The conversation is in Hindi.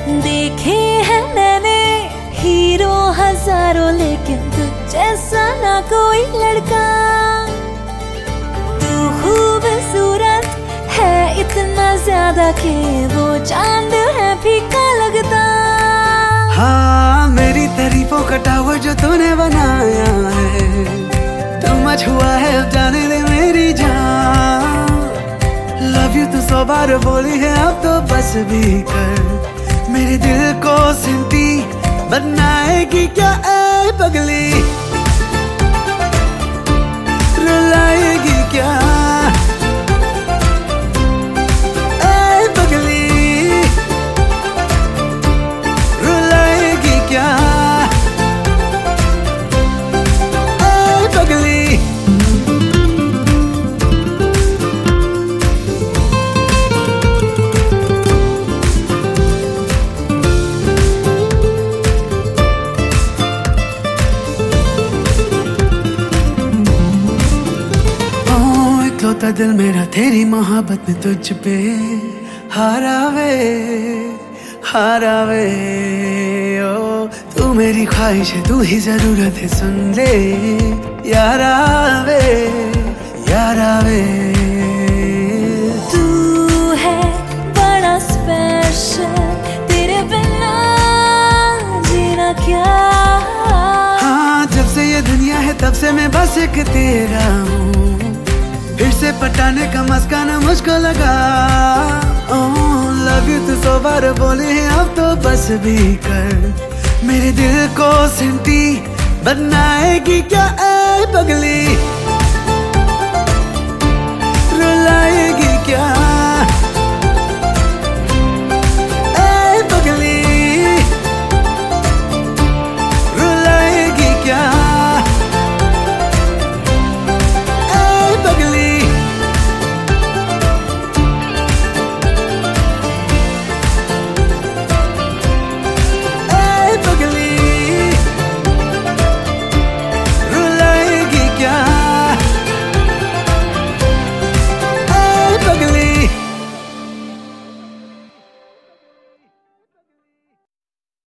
देखे हैं मैंने हीरो हजारों, लेकिन तू जैसा ना कोई लड़का। तू खूबसूरत है इतना ज्यादा कि वो चांद है फीका लगता। हाँ, मेरी तारीफों का टावर जो तूने बनाया है, तू मच हुआ है अब जाने दे मेरी जान। लव यू तू 100 बार बोली है, अब तो बस भी कर। मेरे दिल को सिंटी बनाएगी क्या ऐ पगली, रुलाएगी क्या ऐ पगली, रुलाएगी क्या ऐ पगली। इकलौता दिल मेरा तेरी मोहब्बत में तुझ पे हारा वे, हारा वे। ओ तू मेरी ख्वाहिश है, तू ही जरूरत है, सुन ले यारा वे, यारा वे। तू है बड़ा स्पेशल, तेरे बिना जीना क्या। हाँ, जब से ये दुनिया है तब से मैं बस एक तेरा हूँ। फिर से पटाने का मस्का न मुझको लगा। लव यू तू 100 बार बोले हैं, अब तो बस भी कर। मेरे दिल को सिंटी बनाएगी क्या ऐ पगली।